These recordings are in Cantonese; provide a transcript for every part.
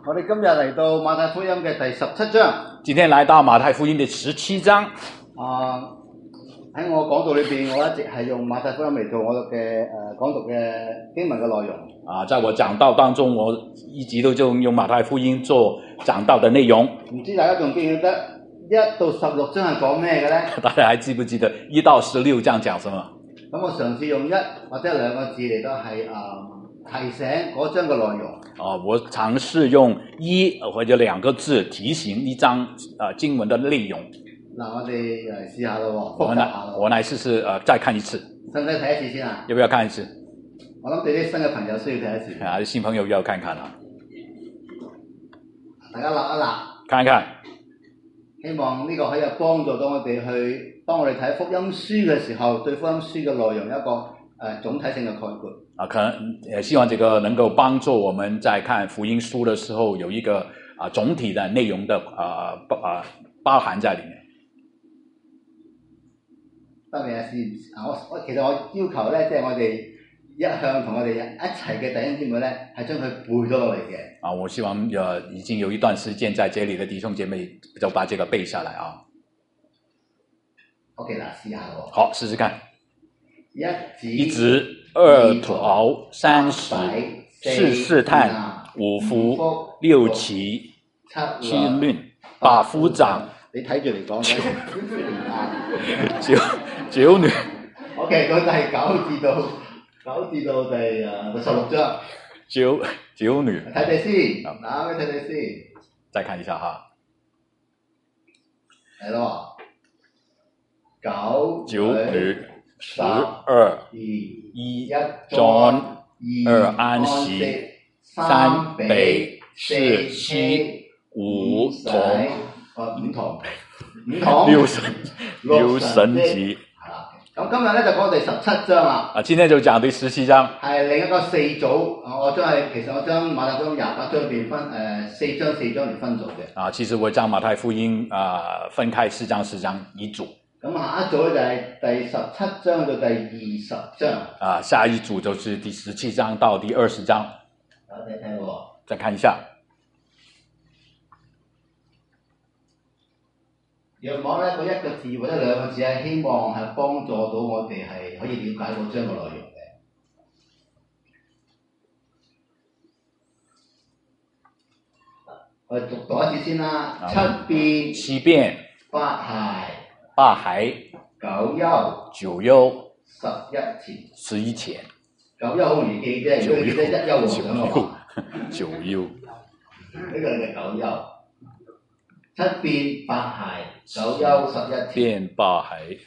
我哋今日嚟到馬太福音嘅第17章。 今天來到馬太福音的17章。 喺我講道裏邊，我一直係用馬太福音嚟做我嘅講讀嘅經文嘅內容。 在我講道當中，我一直都就用馬太福音做講道的內容。 唔知大家仲記唔記得1到16章係講咩嘅咧？ 大家還記不記得1到16章講什麼？ 咁我嘗試用1或者2個字嚟到係提醒嗰章嘅內容。 我嘗試用1或者2個字提醒一章經文的內容。 我哋嚟試下咯， 我來試試再看一次。 使唔使睇一次先啊？ 要不要看一次？ 我諗對啲新嘅朋友需要睇一次。 新朋友要看看啦。 大家立一立， 看一看。 希望呢個可以幫助到我哋去，當我哋睇福音書嘅時候，對福音書嘅內容有一個總體性嘅概括。 可能希望這個能夠幫助我們在看福音書的時候有一個總體的內容的包含在裡面。 得未啊？其實我要求咧，即係我哋一向同我哋一齊嘅弟兄姊妹咧，係將佢背咗落嚟嘅。 我希望已經有一段時間在這裡的弟兄姐妹就把這個背下來啊。 OK 啦，試下喎。 好，試試看。 一指二頭三十四試探五福六奇七論八夫長。 你睇住嚟講九女。 OK， 到第9至到第16章。 九女。 睇睇先，打開睇睇先。 再看一下哈。 係咯。 九女12 1莊2安息3比47 5同六神節。 咁今日咧就講第17章啦。 今天就講第17章。 係另一個4組，其實我將馬太福音28章裏邊分4章嚟分組嘅。 其實我將馬太福音分開4章一組。 咁下一組咧就係第17章到第20章。 下一組就是第17章到第20章。 大家睇喎。 再看一下。 若果咧嗰1個字或者2個字係希望係幫助到我哋係可以了解嗰章嘅內容嘅。我哋讀一次先啦。七變八骸九幽11錢。 九幽好容易記啫，如果你記得一幽九幽。 呢個係九幽。七變八骸九幽11錢。 變八骸。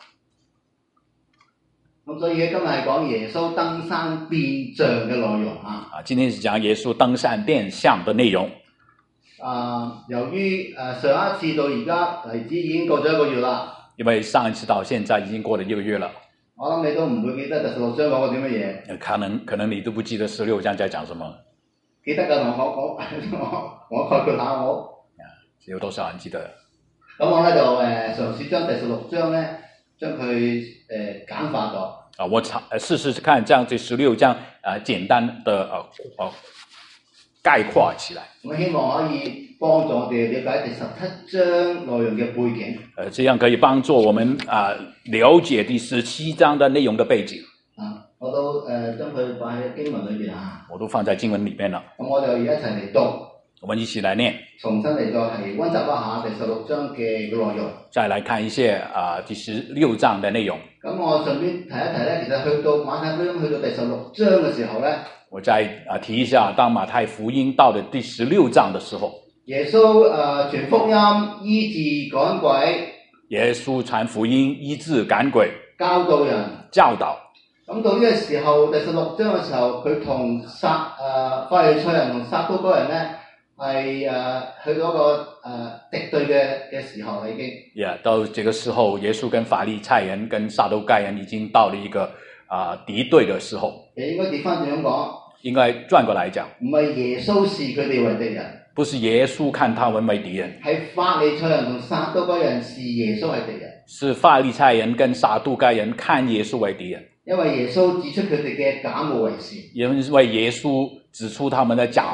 咁所以今日係講耶穌登山變像嘅內容啊。 今天是講耶穌登山變像的內容。 由於上一次到而家為止已經過咗1個月啦。 因為上一次到現在已經過了1個月了。 我諗你都唔會記得第16章講過啲乜嘢。 可能你都不記得16章在講什麼。 記得㗎，我概括下我。 有多少人記得？ 咁我咧就嘗試將第16章咧，將佢簡化咗。 我試試看將這16章簡單的概括起來。 我希望可以幫助我哋了解第17章內容嘅背景。 這樣可以幫助我們了解第17章的內容的背景。 我都將佢擺喺經文裏邊啊。 我都放在經文裏面了。 咁我哋而家一齊嚟讀。 我們一起來念。 重新嚟再係溫習一下第16章嘅內容。 再來看一些第16章的內容。 咁我順便提一提咧，其實去到馬太福音去到第16章嘅時候咧， 我再提一下，當馬太福音到了第16章的時候， 耶穌傳福音醫治趕鬼。 耶穌傳福音醫治趕鬼， 教導人。咁到呢個時候第16章嘅時候，佢同法利賽人同撒都該人咧係去到一個敵對嘅時候啦已經。 到這個時候，耶穌跟法利賽人跟撒都該人已經到了一個敵對的時候。 應該調翻轉咁講。 應該轉過來講。 唔係耶穌視佢哋為敵人。 不是耶穌看他們為敵人。 係法利賽人同撒都該人視耶穌為敵人。 是法利賽人跟撒都該人看耶穌為敵人。 因為耶穌指出佢哋嘅假冒為善。 因為耶穌指出他們的假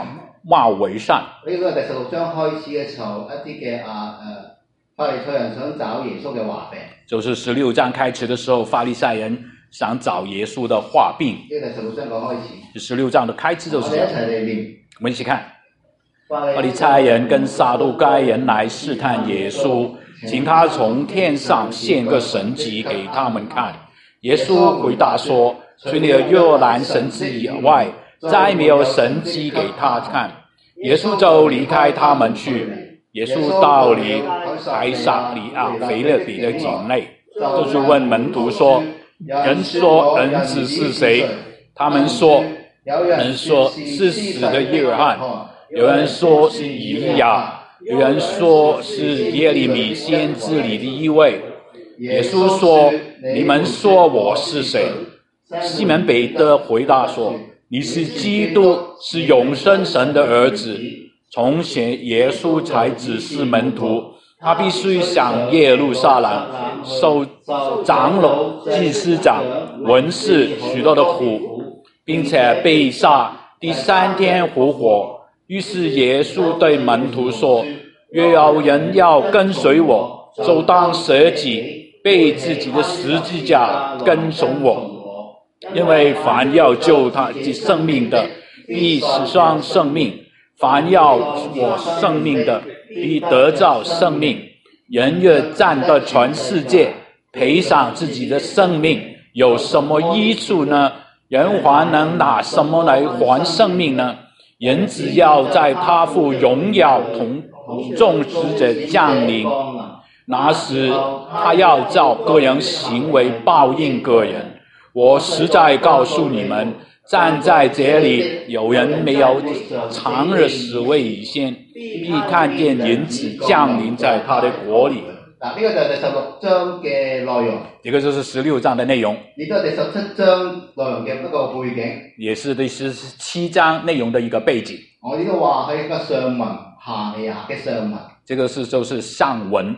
貌為善。 呢個第16章開始嘅時候，一啲嘅法利賽人想找耶穌嘅話病。 就是16章開始的時候，法利賽人想找耶穌的話病。 呢個第16章講開始。 16章的開始就是這樣。 我哋一齊嚟念。 我們一起看。法利賽人跟撒都該人來試探耶穌，請他從天上現個神蹟給他們看。耶穌回答說：除了約蘭神蹟以外，再沒有神蹟給他看。耶穌就離開他們去。耶穌到了凱撒利亞腓立比的境內，就是問門徒說：人說人子是誰？他們說：有人說是死的約翰，有人說是以利亞，有人說是耶利米先知裏的一位。耶穌說：你們說我是誰？西門彼得回答說：你是基督，是永生神的兒子。從前耶穌才指示門徒，他必須向耶路撒冷受長老、祭司長、文士許多的苦，並且被殺，第3天復活。於是耶穌對門徒說：若有人要跟隨我，就當捨己，背自己的十字架跟從我。因為凡要救他的生命的，必失喪生命。凡要我生命的，必得着生命。人若賺得全世界，賠上自己的生命，有什麼益處呢？人還能拿什麼來還生命呢？人只要在他父榮耀同眾使者降臨，那時他要照個人行為報應個人。我實在告訴你們，站在這裏，有人沒有嘗日死未以先，必看見人子降臨在他的國裏。 嗱，呢個就係第16章嘅內容。 這個就是16章的內容。 亦都係第17章內容嘅一個背景。也是第17章內容的一個背景。 我呢度話係一個上文下理嘅上文。 這個就是上文。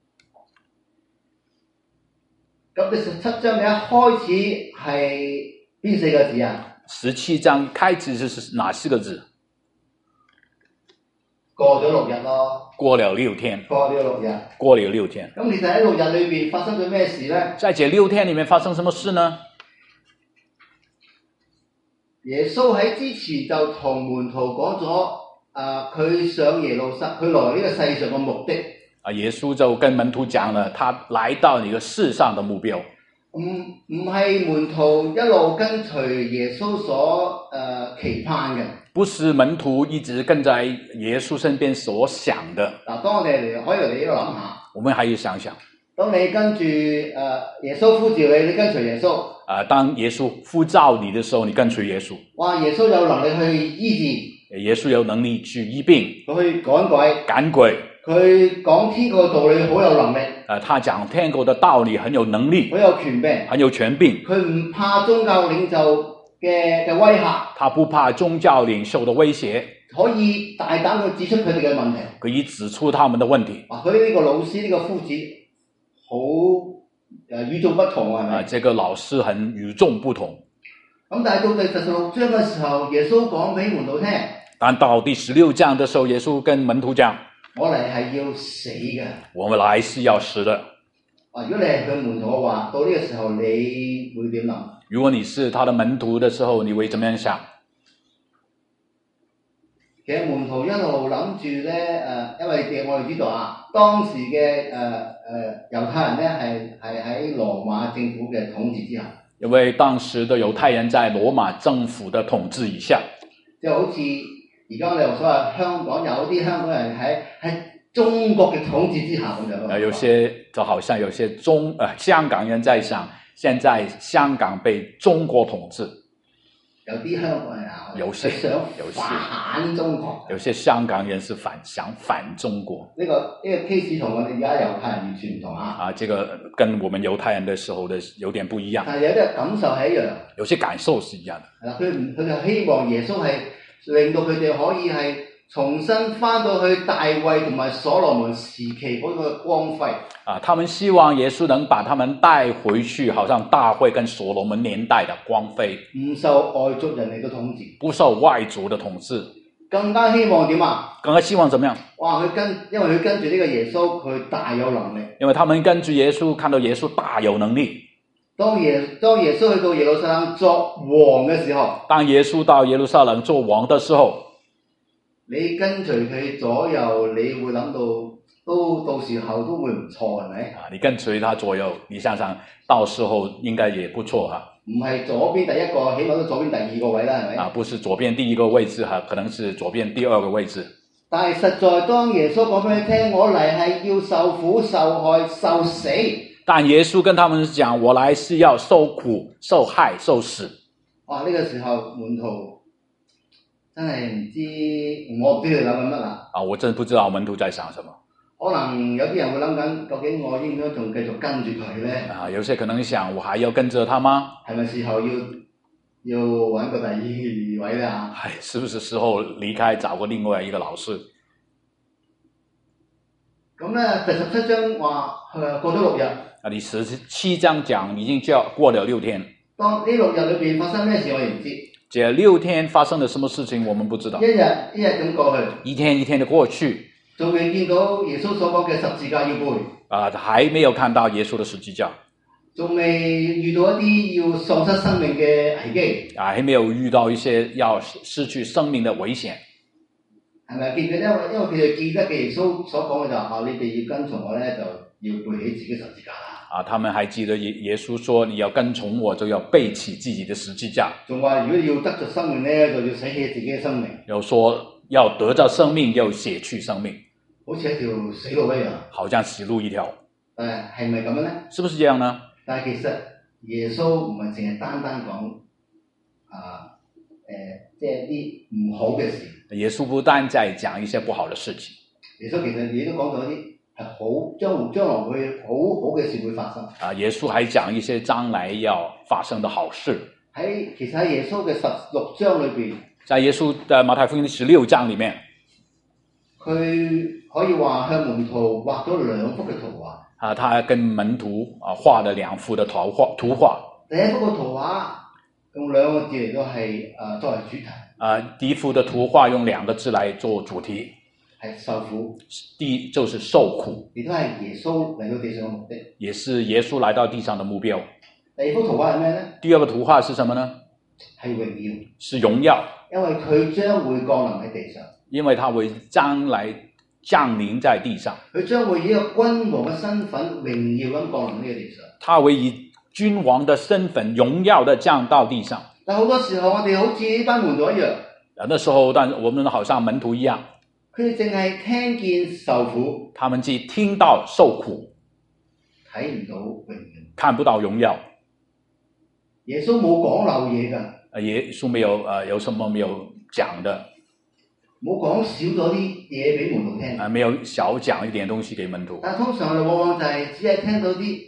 咁第17章嘅一開始係邊4個字啊？17 章開始是哪4個字？ 過咗6日咯。 過了6天。 過了6日。 過了6天。 咁其實喺6日裏邊發生咗咩事呢？ 在這6天裏面發生什麼事呢？ 耶穌喺之前就同門徒講咗，佢上耶路撒，佢來呢個世上嘅目的。 耶穌就跟門徒講了，他來到呢個世上的目標。 唔係門徒一路跟隨耶穌所期盼嘅。 不是門徒一直跟在耶穌身邊所想的。 嗱，當我哋可以嚟呢度諗下。 我們還要想想。 當你跟住耶穌呼召你，你跟隨耶穌。 當耶穌呼召你的時候，你跟隨耶穌。 哇！耶穌有能力去醫治。 耶穌有能力去醫病。 佢去趕鬼。 趕鬼。 佢講天國道理好有能力。 他講天國的道理很有能力。 好有權柄。 很有權柄。 佢唔怕宗教領袖嘅威嚇。他不怕宗教領袖的威脅。 可以大膽去指出佢哋嘅問題。 可以指出他們的問題。 佢呢個老師呢個夫子好與眾不同係咪？ 這個老師很與眾不同。 咁但係到第16章嘅時候，耶穌講俾門徒聽。 但到第16章的時候，耶穌跟門徒講： 我嚟係要死嘅。 我們來是要死的。 如果你係佢門徒嘅話，到呢個時候你會點諗？ 如果你是他的門徒的時候，你會怎麼樣想？ 其實門徒一路諗住咧，因為我哋知道啊，當時嘅猶太人咧係喺羅馬政府嘅統治之下。因為當時的猶太人在羅馬政府的統治以下。就好似而家我哋所謂香港有啲香港人喺中國嘅統治之下咁樣。 有些就好像有些香港人在想，現在香港被中國統治。 有啲香港人啊， 有些反中國。 有些香港人是想反中國。 呢個 case 同我哋而家猶太人完全唔同啊！ 這個跟我們猶太人的時候的有點不一樣。 但係有啲感受係一樣。有些感受是一樣的。係啦， 佢就希望耶穌係令到佢哋可以係重新翻到去大衛同埋所羅門時期嗰個光輝。 他們希望耶穌能把他們帶回去，好像大衛跟所羅門年代的光輝。 唔受外族人嚟到統治。 不受外族的統治。 更加希望點啊？ 更加希望怎麼樣？ 哇！因為佢跟住呢個耶穌，佢大有能力。 因為他們跟住耶穌，看到耶穌大有能力。 當耶穌去到耶路撒冷作王嘅時候， 當耶穌到耶路撒冷做王的時候， 你跟隨佢左右，你會諗到時候都會唔錯，係咪？ 你跟隨他左右，你想想到時候應該也不錯啊。 唔係左邊第一個，起碼都左邊第二個位啦，係咪？ 不是左邊第一個位置，可能是左邊第二個位置。 但係實在當耶穌講俾你聽，我嚟係要受苦、受害、受死。 但耶穌跟他們講，我來是要受苦、受害、受死。 哇！呢個時候門徒真係唔知，我唔知佢諗緊乜啦。 我真不知道門徒在想什麼。 可能有啲人會諗緊，究竟我應該仲繼續跟住佢咧？ 有些可能想，我還要跟着他嗎？ 係咪時候要揾個第二位咧？ 是不是時候離開，找個另外一個老師？ 咁咧，第17章話過咗6日。 第17章講已經過了6天。當呢6日裏邊發生咩事，我哋唔知。 這6天發生了什麼事情，我們不知道。 一日咁過去， 一天一天的過去， 仲未見到耶穌所講嘅十字架要背。 還沒有看到耶穌的十字架。 仲未遇到一啲要喪失生命嘅危機。 還沒有遇到一些要失去生命的危險。 係咪？因為佢哋記得嘅耶穌所講嘅就你哋要跟從我咧，就要背起自己十字架啦。 他們還記得耶穌說，你要跟從我，就要背起自己的十字架。 仲話如果要得着生命咧，就要捨棄自己嘅生命。 又說要得着生命，要捨去生命。 好似一條死路一樣。 好像死路一條。 係咪咁樣咧？ 是不是這樣呢？ 但係其實耶穌唔係淨係單單講即係啲唔好嘅事。 耶穌不單在講一些不好的事情。 耶穌其實亦都講到一啲係好將來會好好嘅事會發生。 耶穌還講一些將來要發生的好事。 其實喺耶穌嘅16章裏邊， 在耶穌的馬太福音的16章裡面， 佢可以話向門徒畫咗2幅嘅圖畫。 他跟門徒畫了2幅的圖畫。 第一幅嘅圖畫用2個字嚟到係作為主題。 第一幅的圖畫用2個字來做主題， 係受苦。 第一就是受苦， 亦都係耶穌嚟到地上嘅目的， 也是耶穌來到地上的目標。 第二幅圖畫係咩呢？ 第二個圖畫是什麼呢？ 係榮耀， 是榮耀， 因為佢將會降臨喺地上， 因為他會將來降臨在地上， 佢將會以一個君王嘅身份榮耀咁降臨呢個地上， 他會以君王的身份榮耀的降到地上。但好多時候我哋好似呢班門徒一樣， 那時候但我們好像門徒一樣， 佢哋淨係聽見受苦， 他們只聽到受苦， 睇唔到榮耀， 看不到榮耀。 耶穌冇講漏嘢㗎， 耶穌沒有有什麼沒有講的， 冇講少咗啲嘢俾門徒聽， 沒有少講一點東西給門徒。 但通常我哋往往就係只係聽到啲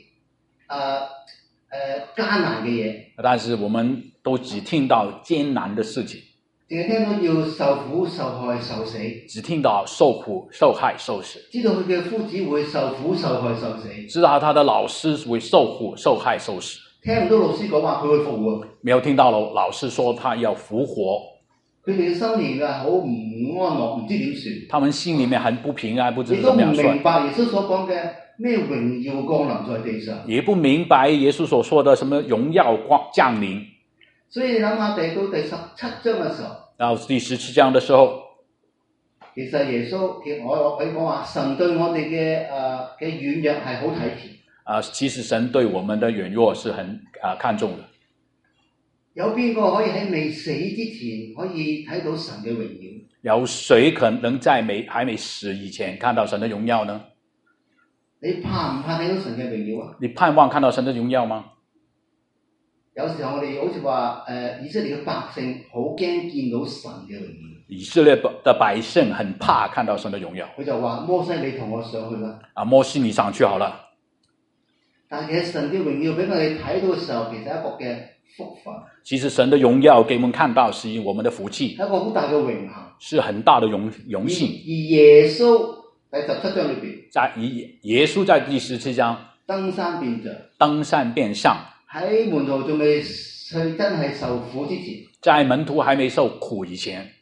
艱難嘅嘢， 但是我們都只聽到艱難的事情， 淨係聽到要受苦、受害、受死， 只聽到受苦、受害、受死， 知道佢嘅夫子會受苦、受害、受死， 知道他的老師會受苦、受害、受死， 聽唔到老師講話佢會復活， 沒有聽到老師說他要復活， 佢哋嘅心靈啊好唔安樂，唔知點算， 他們心裏面很不平安，不知亦都唔怎麼樣算， 明白耶穌所講嘅咩榮耀降臨在地上， 也不明白耶穌所說的什麼榮耀降臨。 所以你諗下，到第17章嘅時候， 到第17章的時候， 其實耶穌我可以講話，神對我哋嘅軟弱係好體貼。 其實神對我們的軟弱是很看重的。 有邊個可以喺未死之前可以睇到神嘅榮耀？ 有誰可能在還沒死以前看到神的榮耀呢？ 你怕唔怕睇到神嘅榮耀啊？ 你盼望看到神的榮耀嗎？ 有時候我哋好似話以色列嘅百姓好驚見到神嘅榮耀。 以色列的百姓很怕看到神的榮耀。 佢就話：摩西，你同我上去啦。 摩西你上去好了。 但其實神嘅榮耀俾我哋睇到嘅時候，其實係一個嘅福分。其實神的榮耀給我們看到是我們的福氣， 係一個好大嘅榮幸， 是很大的榮幸。 而耶穌喺17章裏邊， 耶穌在第17章登山變像， 登山變像， 喺門徒仲未去真係受苦之前， 在門徒還沒受苦以前，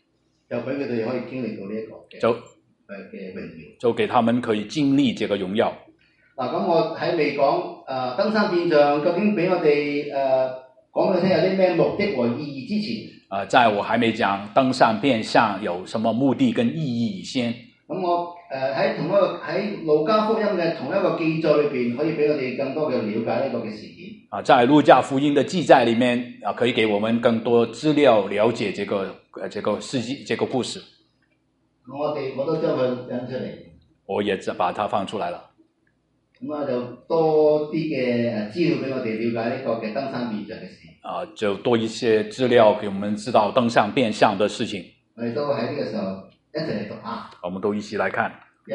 就俾佢哋可以經歷到呢一個嘅榮耀。 就給他們可以經歷這個榮耀。 嗱，咁我喺未講登山變像究竟俾我哋講俾佢聽有啲咩目的和意義之前， 在我還沒講登山變像有什麼目的跟意義以先， 咁我喺路加福音嘅同一個記載裏邊，可以俾我哋更多嘅了解呢個嘅事件。 在路加福音的記載裏面可以給我們更多資料了解這個事跡這個故事。 我都將佢引出嚟， 我也把它放出來了。 咁就多啲嘅資料俾我哋了解呢個嘅登山變像嘅事。 就多一些資料給我們知道登山變像的事情。 我哋都喺呢個時候一齊嚟讀下。 我們都一起來看。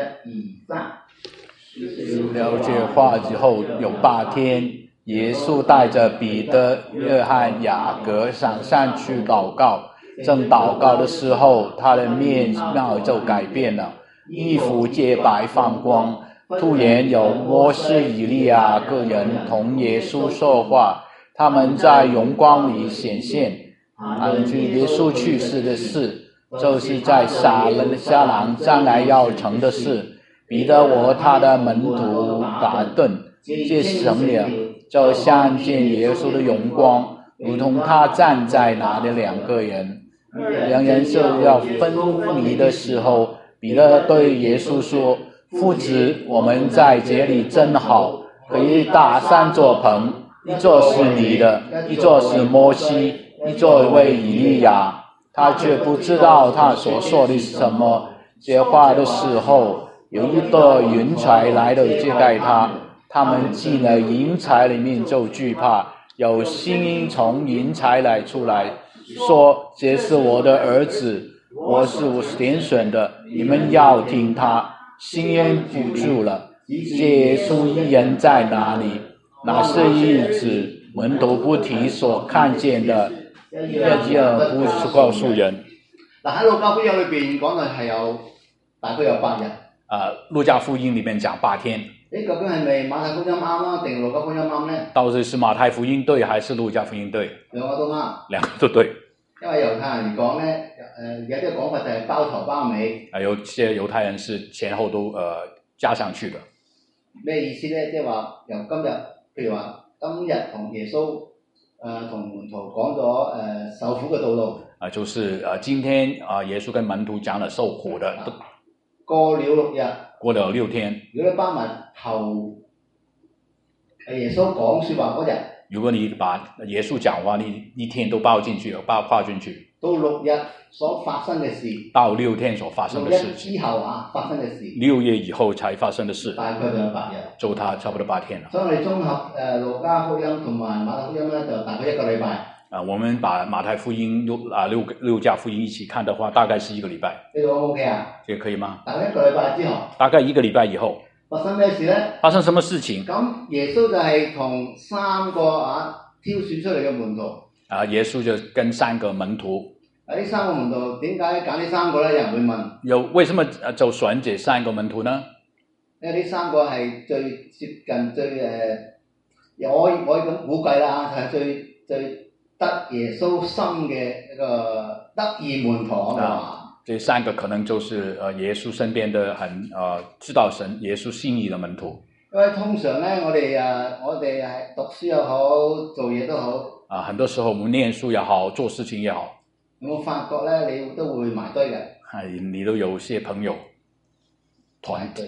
1、2、3。 了這話之後，有8天，耶穌帶着彼得、約翰、雅各上山去禱告。正禱告的時候，他的面貌就改變了，衣服潔白放光。突然有摩西、以利亞各人同耶穌說話，他們在榮光裏顯現，談論耶穌去世的事，就是在撒冷將來要成的事。彼得和他的門徒打盹，接醒了，就看見耶穌的榮光，如同他站在那裡2個人。2人就要分離的時候，彼得對耶穌說：夫子，我們在這裡真好，可以搭3座棚，一座是你的，一座是摩西，一座為以利亞。他卻不知道他所說的是什麼。這話的時候，有一朵雲彩來了遮蓋他，他們進了雲彩裡面就懼怕。有聲音從雲彩裡出來，說：這是我的兒子，我是揀選的，你們要聽他。聲音堵住了，耶穌一人在哪裡？那是日子，門徒不提所看見的，也不告訴人。 嗱，喺路加福音裏邊講到係有大概有8日。 路加福音裡面講8天。 究竟係咪馬太福音啱啦，定路加福音啱咧？ 到底是馬太福音對，還是路加福音對？ 兩個都啱。 兩個都對。 因為猶太人嚟講咧，有啲講法就係包頭包尾。有些猶太人是前後都加上去的。 咩意思咧？即係話由今日，譬如話今日同耶穌同門徒講咗受苦嘅道路。 就是今天耶穌跟門徒講了受苦的。 過了6日。 過了6天。 如果你包埋後耶穌講説話嗰日。 如果你把耶穌講話你一天都包進去，跨進去， 到6日所發生嘅事， 到6天所發生的事情， 6日之後發生嘅事 ，6月以後才發生的事， 大概就有8日， 就它差不多8天了。 所以我哋綜合路加福音同埋馬太福音咧，就大概1個禮拜。 我們把馬太福音路加福音一起看的話，大概是1個禮拜。 呢個 OK 啊？ 這個可以嗎？ 大概1個禮拜之後， 大概1個禮拜以後。 發生咩事咧？ 發生什麼事情？ 咁耶穌就係同3個挑選出嚟嘅門徒。 耶穌就跟3個門徒。 呢3個門徒點解揀呢3個咧？有人會問。 為什麼就選這3個門徒呢？ 因為呢3個係最接近最我可以咁估計啦，係最得耶穌心嘅一個得意門徒啊。 這3個可能就是耶穌身邊的很知道神耶穌心意的門徒。 因為通常咧，我哋係讀書又好，做嘢都好。很多時候我們念書也好，做事情也好。 有冇發覺咧？你都會埋堆嘅。 你都有些朋友團體。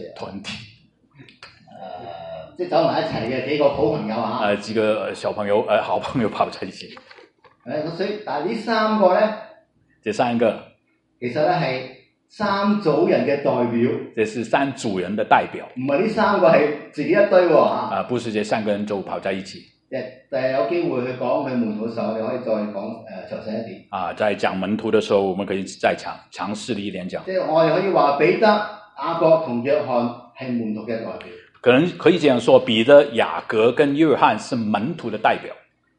即係走埋一齊嘅幾個好朋友啊。 幾個小朋友好朋友跑在一起。 所以但係呢3個咧， 這3個其實咧係3組人嘅代表。 這是3組人的代表。 唔係呢3個係自己一堆喎。 不是這3個人就跑在一起。 有機會去講佢門徒嘅時候，我哋可以再講詳細一點。在講門徒的時候，我們可以再詳細一點講。 即係我哋可以話彼得、雅各同約翰係門徒嘅代表。 可以這樣說，彼得、雅各跟約翰是門徒的代表。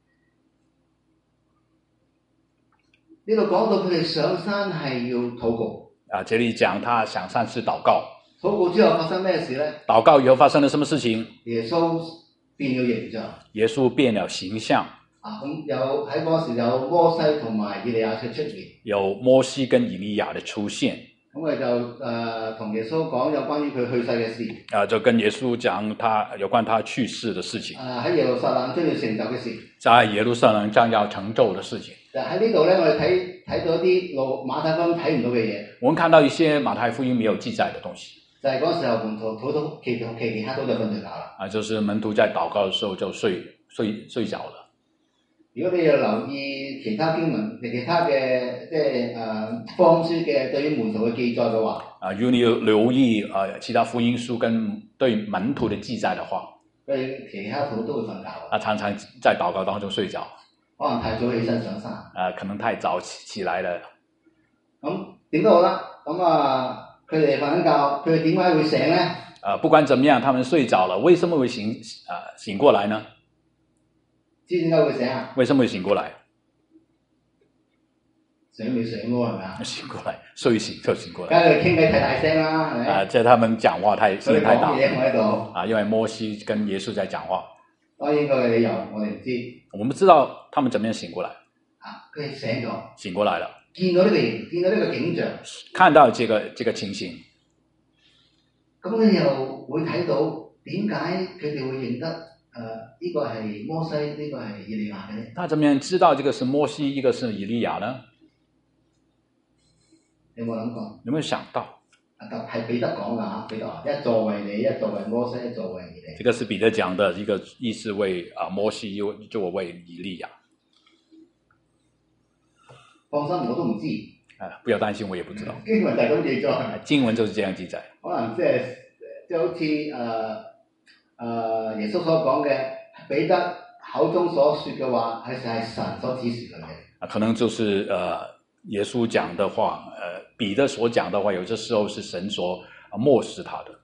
呢度講到佢哋上山係要禱告。 這裡講他上山是禱告。 禱告之後發生咩事咧？ 禱告以後發生了什麼事情？ 耶穌變了形象。 耶穌變了形象。 咁有喺嗰時有摩西同埋以利亞嘅出現。 有摩西跟以利亞的出現。 咁佢就同耶穌講有關於佢去世嘅事。 就跟耶穌講有關他去世的事情。 喺耶路撒冷將要成就嘅事。 在耶路撒冷將要成就的事情。 喺呢度咧，我哋睇到啲馬太福音睇唔到嘅嘢。我們看到一些馬太福音沒有記載的東西。 就係嗰時候門徒祈禱都就瞓着覺啦。 就是門徒在禱告的時候就睡着了。 如果你要留意其他經文、其他嘅即係福音書嘅對於門徒嘅記載嘅話， 如果你有留意其他福音書跟對門徒的記載的話， 佢其他徒都會瞓覺。 常常在禱告當中睡着， 可能太早起身上山。 可能太早起來了。 咁點都好啦，咁佢哋瞓緊覺，佢哋點解會醒咧？ 不管怎麼樣，他們睡着了，為什麼會醒過來呢？ 知點解會醒啊？ 為什麼會醒過來？ 醒未醒咯，係咪啊？ 醒過來，睡醒就醒過來。 梗係傾偈太大聲啦，係咪？ 即係他們講話聲音太大。 喺度。 因為摩西跟耶穌在講話。 當然佢嘅理由我哋唔知。 我們不知道他們怎麼樣醒過來。 佢哋醒咗。醒過來了。 見到呢個景象。 看到這個情形。 咁佢又會睇到點解佢哋會認得？呢個係摩西，呢個係以利亞嘅咧。 他怎麼樣知道這個是摩西，一個是以利亞呢？ 有冇諗過？ 有沒有想到？ 係彼得講㗎嚇，彼得話一座為你，一座為摩西，一座為以利亞。 這個是彼得講的，一個意思為摩西，一座為以利亞。 放心，我都唔知。 不要擔心，我也不知道。 經文就係咁記載。 經文就是這樣記載。 可能即係好似耶穌所講嘅，彼得口中所說嘅話，係神所指示佢嘅。 可能就是耶穌講的話，彼得所講的話，有些時候是神所默示他的。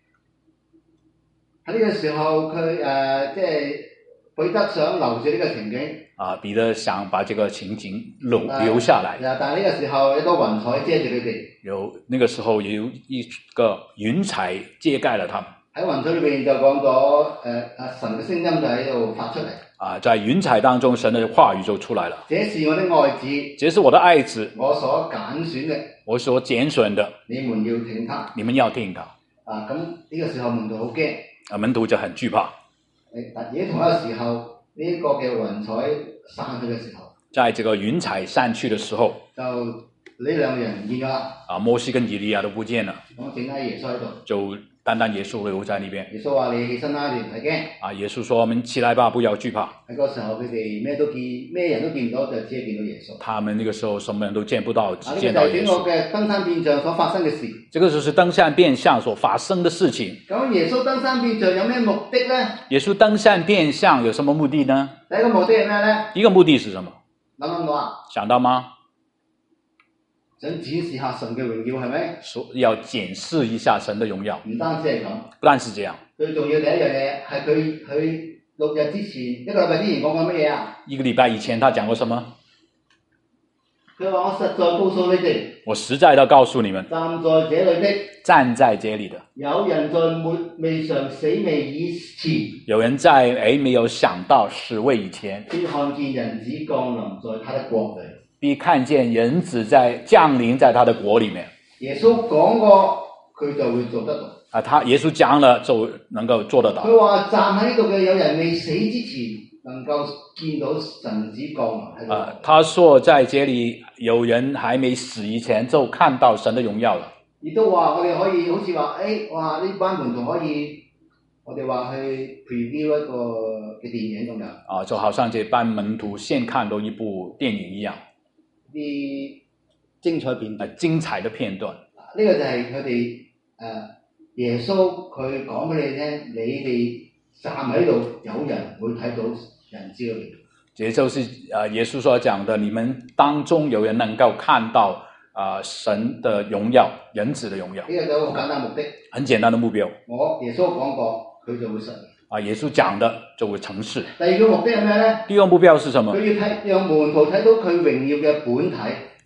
喺呢個時候，佢即係彼得想留住呢個情景。 彼得想把這個情景留下來。 但係呢個時候，一個雲彩遮住佢哋。 那個時候有一個雲彩遮蓋了他們。 喺雲彩裏邊就講咗神嘅聲音就喺度發出嚟。 在雲彩當中，神的話語就出來了。 這是我的愛子， 這是我的愛子， 我所揀選嘅， 我所揀選的。 你們要聽他， 你們要聽他。 咁呢個時候門徒好驚。 門徒就很懼怕。 而同一個時候，呢個嘅雲彩散去嘅時候， 在這個雲彩散去的時候， 就呢兩個人唔見咗啦。 摩西跟以利亞都不見了。 咁剩低耶穌喺度。 就單單耶穌留在那邊。 耶穌話：你起身啦，你唔使驚。 耶穌說：我們起來吧，不要懼怕。 喺嗰時候，佢哋咩人都見唔到，就只係見到耶穌。 他們那個時候什麼人都見不到，只見到耶穌。 呢個就係整個嘅登山變像所發生嘅事。 這個就是登山變像所發生的事情。 咁耶穌登山變像有咩目的呢？ 耶穌登山變像有什麼目的呢？ 第一個目的係咩呢？ 一個目的是什麼？ 諗到啊？ 想到嗎？ 想展示下神嘅榮耀係咪？ 要檢視一下神的榮耀。 唔單止係咁， 不單是這樣。 最重要第一樣嘢係佢6日之前，一個禮拜之前講過乜嘢啊？ 一個禮拜以前，他講過什麼？ 佢話：我實在告訴你哋， 我實在地告訴你們， 站在這裏的， 有人在末未嘗死未以前， 有人在沒有想到死未以前， 必看見人子降臨在他的國裏， 必看見人子在降臨在他的國裏面。 耶穌講過，佢就會做得到。 耶穌講了就能夠做得到。 佢話站喺呢度嘅有人未死之前，能夠見到神子降臨。 他說在這裏有人還沒死以前就看到神的榮耀了。 亦都話我哋可以好似話，哇呢班門徒可以，我哋話去 preview 一個嘅電影咁樣。 就好像這班門徒現看到一部電影一樣。 啲精彩片段， 精彩的片段。 呢個就係佢哋耶穌佢講俾你聽，你哋站喺度，有人會睇到人子嘅榮耀。這就是耶穌所講的，你們當中有人能夠看到神的榮耀，人子的榮耀。呢個就好簡單目的，很簡單的目標。耶穌講過，佢就會實現。 耶穌講的就會成事。 第二個目的係咩咧？ 第二個目標是什麼？ 佢要讓門徒睇到佢榮耀嘅本體。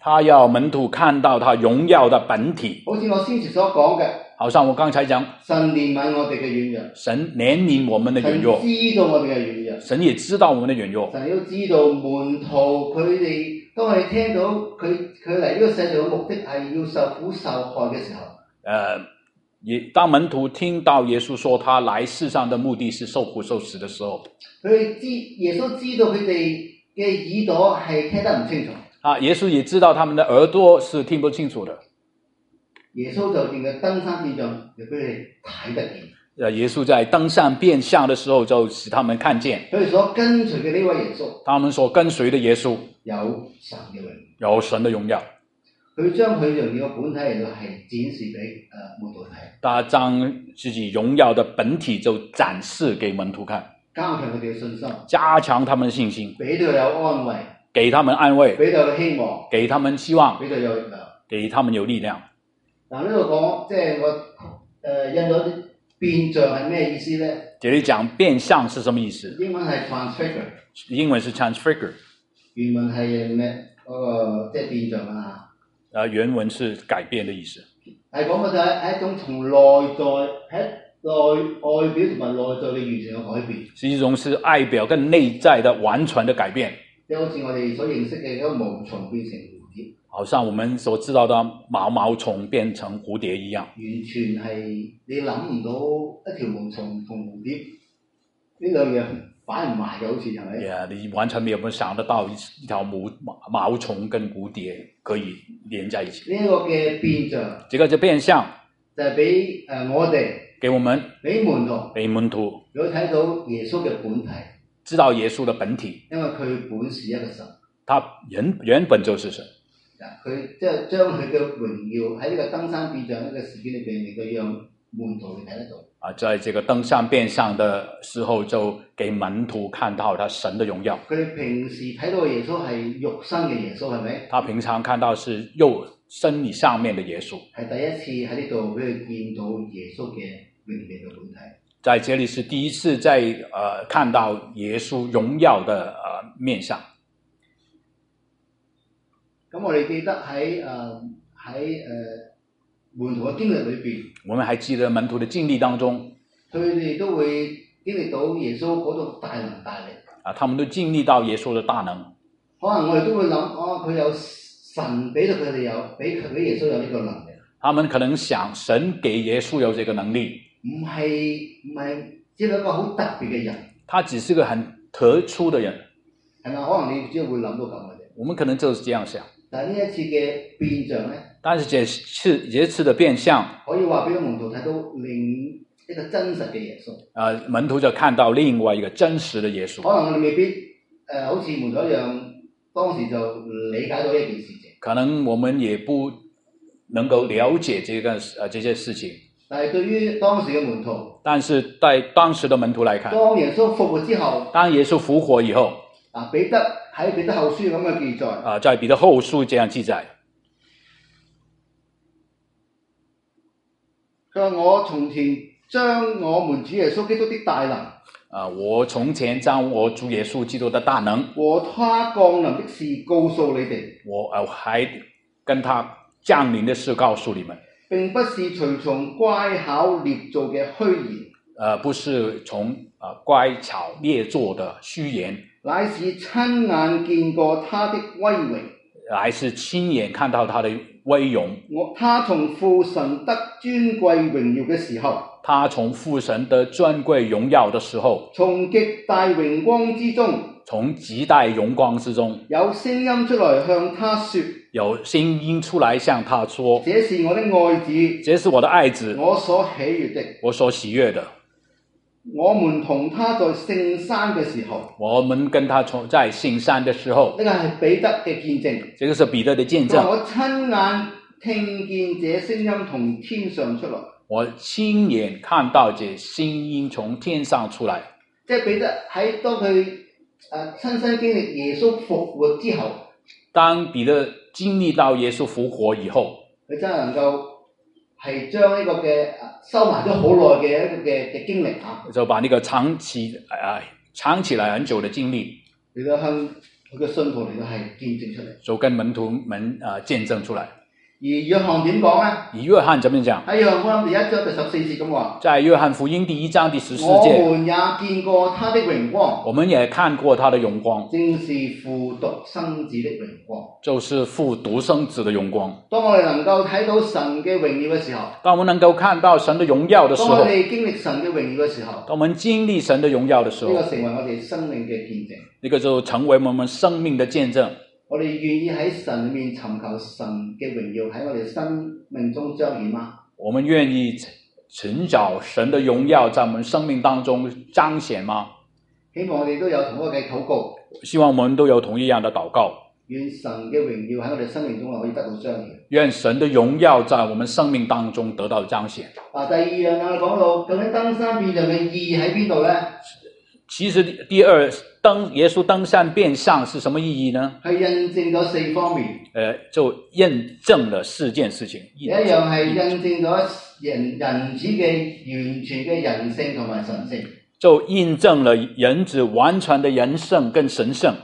他要門徒看到他榮耀的本體。 好似我先前所講嘅， 好像我剛才講， 神憐憫我哋嘅軟弱， 神憐憫我們的軟弱， 神知道我哋嘅軟弱， 神也知道我們的軟弱。 神都知道門徒佢哋當佢哋聽到佢嚟呢個世上嘅目的係要受苦受害嘅時候， 當門徒聽到耶穌說他來世上的目的是受苦受死的時候， 耶穌知道佢哋嘅耳朵係聽得唔清楚。 耶穌也知道他們的耳朵是聽不清楚的。 耶穌就見佢登山變像，就俾佢哋睇得見。 耶穌在登山變像的時候，就使他們看見。 佢哋所跟隨嘅呢位耶穌， 他們所跟隨的耶穌有神嘅榮耀， 有神的榮耀。 佢將佢榮耀嘅本體嚟到係展示俾門徒睇。 他將自己榮耀的本體就展示給門徒看， 加強佢哋嘅信心， 加強他們的信心， 俾到有安慰， 給他們安慰， 俾到有希望， 給他們希望， 俾到有力量， 給他們有力量。 嗱呢度講，即係我印咗啲變像係咩意思咧？ 這裏講變像是什麼意思？ 英文係 transfigure， 英文是 transfigure， 原文係咩？即係變像啊。 原文是改變的意思。 係講嘅就係一種從內在喺外表同埋內在嘅完全嘅改變。 是一種是外表跟內在的完全的改變。 即係好似我哋所認識嘅一個毛蟲變成蝴蝶， 好像我們所知道的毛蟲變成蝴蝶一樣。 完全係你諗唔到一條毛蟲同蝴蝶呢兩樣擺唔埋嘅，好似係咪？ 你完全沒有想得到一條毛蟲跟蝴蝶可以連在一起。 呢一個嘅變像， 這個就變相， 就係俾我哋， 給我們， 俾門徒，如果睇到耶穌嘅本體， 知道耶穌的本體， 因為佢本是一個神， 他原本就是神。 佢即係將佢嘅榮耀喺呢個登山變像呢個事件裏邊，嚟到讓門徒去睇得到。在這個登山變相的時候，就給門徒看到他神的榮耀。佢哋平時睇到嘅耶穌係肉身嘅耶穌，係咪？他平常看到是肉身體上面的耶穌。係第一次喺呢度俾佢見到耶穌嘅榮耀嘅本體。在這裡是第一次看到耶穌榮耀的面相。咁我哋記得喺門徒嘅經歷裏邊，我們還記得門徒的經歷當中，佢哋都會經歷到耶穌嗰種大能大力。他們都經歷到耶穌的大能。可能我哋都會諗，佢有神俾到佢哋有，俾耶穌有呢個能力。他們可能想神給耶穌有這個能力，唔係只係一個好特別嘅人。他只是個很特殊的人，係咪？可能你只會諗到咁嘅啫。我們可能就是這樣想。但係呢一次嘅變像咧，但是這次的變相可以話俾門徒睇到另一個真實嘅耶穌。門徒就看到另外一個真實的耶穌。可能我哋未必好似門徒一樣，當時就理解到呢件事情。可能我們也不能夠了解這些事情。但係對於當時嘅門徒，但是在當時的門徒來看，當耶穌復活之後，當耶穌復活以後，彼得喺彼得後書咁嘅記載。在彼得後書這樣記載。佢話：我從前將我們主耶穌基督的大能，我從前將我主耶穌基督的大能和他降臨的事告訴你哋。我還跟他降臨的事告訴你們。並不是隨從乖巧捏造嘅虛言，不是從乖巧捏造的虛言，乃是親眼見過他的威榮，乃是親眼看到他的威榮。他從父神得尊貴榮耀嘅時候，他從父神得尊貴榮耀的時候，從極大榮光之中，從極大榮光之中，有聲音出來向他說，有聲音出來向他說，這是我的愛子，這是我的愛子，我所喜悅的，我所喜悅的。我們同他在聖山嘅時候，我們跟他在聖山的時候，呢個係彼得嘅見證，這個是彼得的見證。我親眼聽見這聲音從天上出來，我親眼看到這聲音從天上出來。即係彼得喺當佢親身經歷耶穌復活之後，當彼得經歷到耶穌復活以後，佢真係能夠係將呢個嘅收埋咗好耐嘅一個嘅經歷就把呢個藏起來很久的經歷嚟到向佢嘅信徒嚟到係見證出嚟。 就跟門徒們見證出來。 而約翰點講咧？ 而約翰怎麼講？ 喺約翰福音第1章第14節咁話。 在約翰福音第1章第14節， 我們也見過他的榮光。 我們也看過他的榮光， 正是父獨生子的榮光。 就是父獨生子的榮光。 當我哋能夠睇到神嘅榮耀嘅時候， 當我們能夠看到神的榮耀的時候， 當我哋經歷神嘅榮耀嘅時候， 當我們經歷神的榮耀的時候， 呢個成為我哋生命嘅見證。 呢個就成為我們生命的見證。 我哋願意喺神裏面尋求神嘅榮耀喺我哋生命中彰顯嗎？ 我們願意尋找神的榮耀在我們生命當中彰顯嗎？ 希望我哋都有同一個嘅禱告。希望我們都有同一樣的禱告。 願神嘅榮耀喺我哋生命中可以得到彰顯。 願神的榮耀在我們生命當中得到彰顯。 第二樣我哋講到究竟登山變像嘅意義喺邊度呢？ 其實第二耶穌登山變像是什麼意義呢？ 係印證咗4方面。 就印證了4件事情。 第一樣係印證咗人子嘅完全嘅人性同埋神性。 就印證了人子完全的人性跟神聖。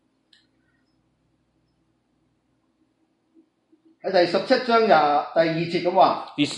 喺第17章第2節咁話。 第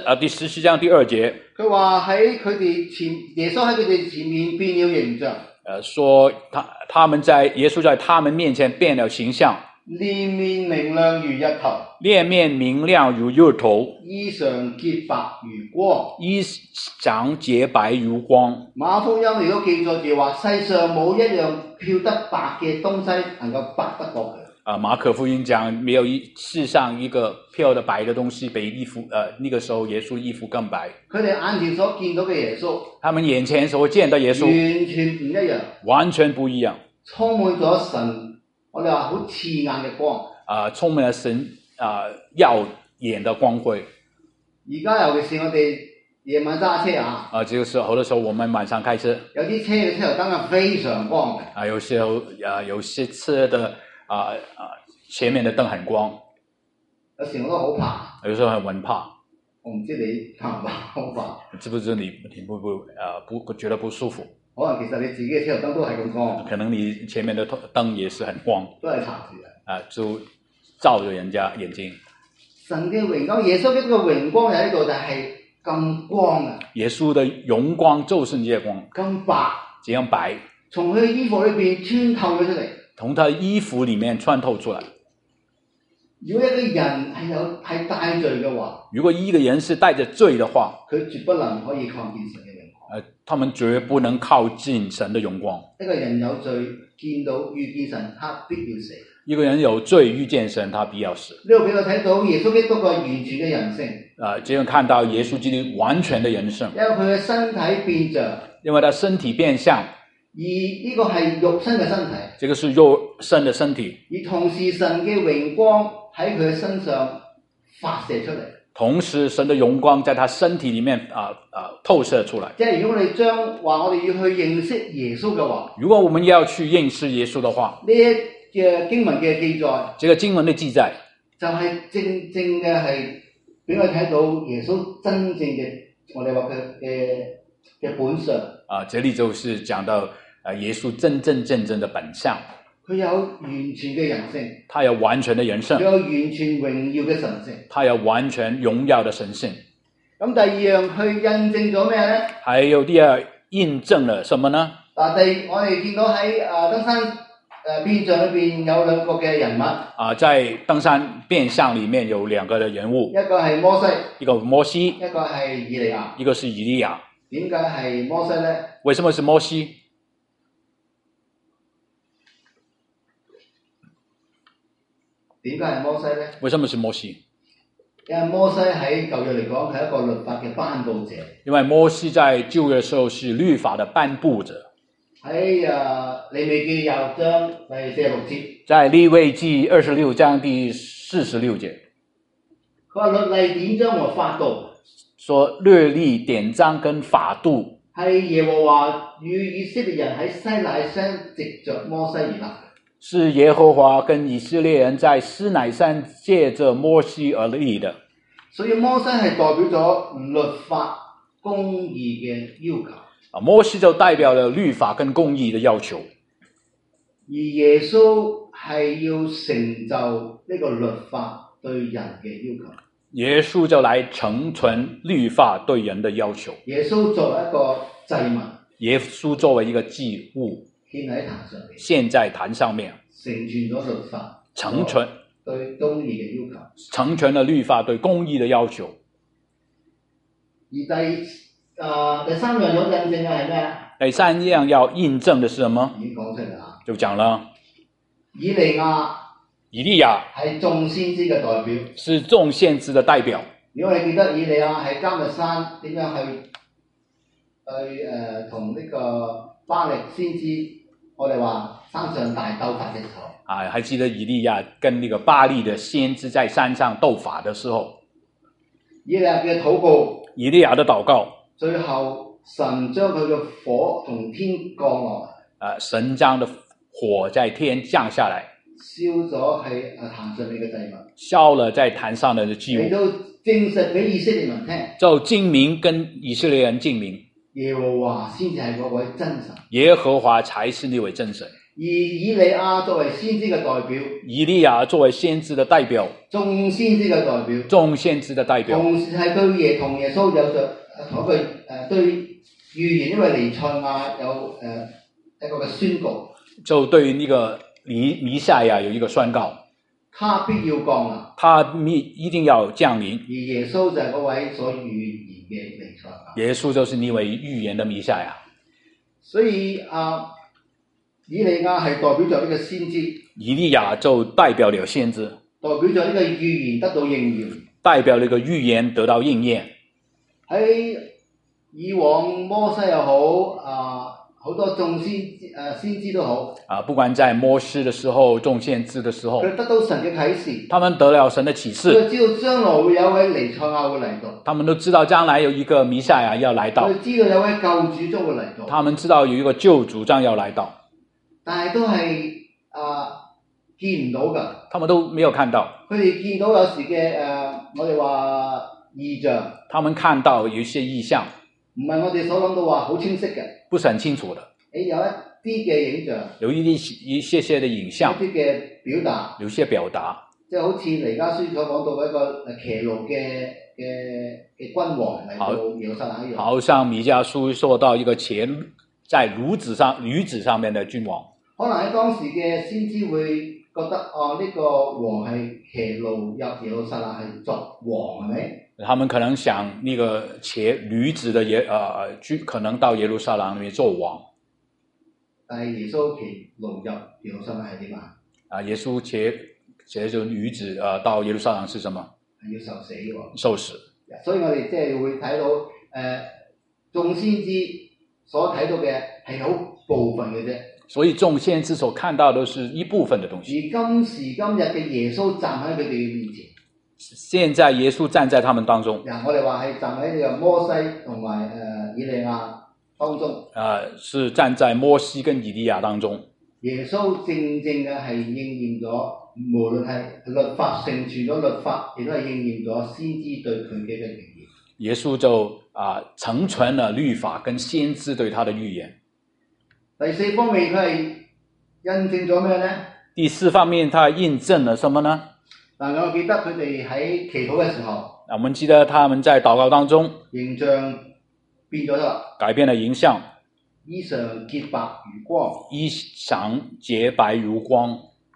17章第2節。 佢話喺佢哋前，耶穌喺佢哋前面變了形象。 說耶穌在他們面前變了形象。 臉面明亮如日頭。 臉面明亮如日頭。 衣裳潔白如光。 衣裳潔白如光。 馬福音亦都記載住話，世上冇一樣漂得白嘅東西能夠白得過佢。 馬可福音講，沒有世上一個漂得白的東西比衣服，那個時候耶穌衣服更白。 佢哋眼前所見到嘅耶穌， 他們眼前所見到耶穌完全唔一樣， 完全不一樣， 充滿咗神，我哋話好刺眼嘅光， 充滿了神耀眼的光輝。 而家尤其是我哋夜晚揸車就是好多時候我們晚上開車， 有啲車嘅車頭燈係非常光嘅， 有時候有些車的前面的燈很光， 有時我都好怕， 有時候很怕。 我唔知你怕唔怕？好怕。 知不知你不覺得不舒服？ 可能其實你自己嘅車頭燈都係咁光， 可能你前面的燈也是很光， 都係搽住嘅， 就照着人家眼睛。 神嘅榮光，耶穌嘅榮光喺呢度就係咁光啊！ 耶穌的榮光就是呢個光， 咁白， 這樣白， 從佢嘅衣服裏邊穿透咗出嚟。 從他的衣服裏面穿透出來。 如果一個人係帶罪嘅話， 如果一個人是帶着罪的話， 佢絕不能可以靠近神嘅榮光。 他們絕不能靠近神的榮光。 一個人有罪，遇見神，他必要死。 一個人有罪遇見神，他必要死。 呢度俾我睇到耶穌基督個完全嘅人性。 這樣看到耶穌基督完全的人性。 因為佢嘅身體變像， 因為他身體變相。 而呢個係肉身嘅身體， 這個是肉身的身體。 而同時神嘅榮光喺佢嘅身上發射出嚟。 同時神的榮光在他身體裏面透射出來。 即係如果我哋我哋要去認識耶穌嘅話， 如果我們要去認識耶穌的話， 呢一嘅經文嘅記載， 這個經文的記載就係正嘅係俾我睇到耶穌真正嘅我哋話佢嘅本相。 這裡就是講到耶穌真正的本相。 佢有完全嘅人性， 他有完全的人性， 佢有完全榮耀嘅神性， 他有完全榮耀的神性。 咁第二樣去印證咗咩咧？ 還有第二印證了什麼呢？ 我哋見到喺登山變像裏邊有兩個嘅人物。 在登山變像裡面有兩個的人物， 一個係摩西， 一個摩西， 一個係以利亞， 一個是以利亞。 點解係摩西咧？ 為什麼是摩西？ 點解係摩西咧？ 為什麼是摩西？ 因為摩西喺舊約嚟講係一個律法嘅頒布者。 因為摩西在舊約嘅時候是律法的頒布者。 喺利未記26章第46節。 在利未記26章第46節。 佢話律例典章和法度。 說律例典章跟法度係耶和華與以色列人喺西乃山藉着摩西而立。 是耶和華跟以色列人在西乃山借着摩西而立的。 所以摩西係代表咗律法公義嘅要求。 摩西就代表了律法跟公義的要求。 而耶穌係要成就呢個律法對人嘅要求。 耶穌就來成全律法對人的要求。 耶穌作為一個祭物， 耶穌作為一個祭物， 獻喺壇上面， 獻在壇上面， 成全咗律法， 成全對公義嘅要求， 成全了律法對公義的要求。 而第三樣要印證嘅係咩啊？ 第三樣要印證的是什麼？ 已經講出嚟啦， 就講了以利亞係眾先知嘅代表， 是眾先知的代表。 如果你記得以利亞喺迦密山點樣去同呢個巴力先知，我哋話山上大鬥法嘅時候， 還記得以利亞跟那個巴力的先知在山上鬥法的時候， 以利亞嘅禱告， 以利亞的禱告， 最後神將佢嘅火從天降落嚟， 神將的火在天降下來， 燒咗喺壇上面嘅祭物， 燒了在壇上的祭物， 嚟到證實俾以色列人聽， 就證明跟以色列人證明耶和華先至係嗰位真神， 耶和華才是那位真神。 而以利亞作為先知嘅代表， 以利亞作為先知的代表， 眾先知嘅代表， 眾先知的代表， 同時係對同耶穌有着同一個對預言，因為彌賽亞有一個嘅宣告， 就對那個彌賽亞有一個宣告， 他必要降臨， 他一定要降臨， 而耶穌就係嗰位所預言嘅彌賽亞， 耶穌就是那位預言的彌賽亞。 所以以利亞係代表咗呢個先知， 以利亞就代表了先知， 代表咗呢個預言得到應驗， 代表呢個預言得到應驗。 喺以往摩西又好，好多眾先知都好， 不管在摩西的時候，眾先知的時候， 佢得到神嘅啟示， 他們得了神的啟示， 佢知道將來會有位彌賽亞會嚟到， 他們都知道將來有一個彌賽亞要來到， 佢知道有位救主將會嚟到， 他們知道有一個救主將要來到， 但係都係見唔到㗎， 他們都沒有看到。 佢哋見到有時嘅我哋話異象， 他們看到有一些異象， 唔係我哋所諗到話好清晰嘅， 不是很清楚的。 有一啲嘅影像， 有一些的影像， 一啲嘅表達， 有些表達， 即係好似彌迦書所講到嘅一個騎驢嘅君王嚟到耶路撒冷一樣， 好像彌迦書說到一個騎在驢子上面的君王， 可能喺當時嘅先知會覺得呢個王係騎驢入耶路撒冷係作王係咪？ 他們可能想那個騎驢子的可能到耶路撒冷裏面做王。 但係耶穌騎驢入耶路撒冷係點啊？ 耶穌騎着驢子到耶路撒冷是什麼？ 係要受死喎。 受死。 所以我哋即係會睇到眾先知所睇到嘅係好部分嘅啫。 所以眾先知所看到都是一部分的東西。 而今時今日嘅耶穌站喺佢哋嘅面前。 現在耶穌站在他們當中。 我哋話係站喺呢個摩西同埋以利亞當中。 是站在摩西跟以利亞當中。 耶穌正嘅係應驗咗，無論係律法成全咗律法，亦都係應驗咗先知對佢嘅預言。 耶穌就成全了律法跟先知對他的預言。 第四方面佢係印證咗咩呢？ 第四方面他印證了什麼呢？ 我記得佢哋喺祈禱嘅時候， 我們記得他們在禱告當中， 形象變咗啦， 改變了形象， 衣裳潔白如光。 衣裳潔白如光。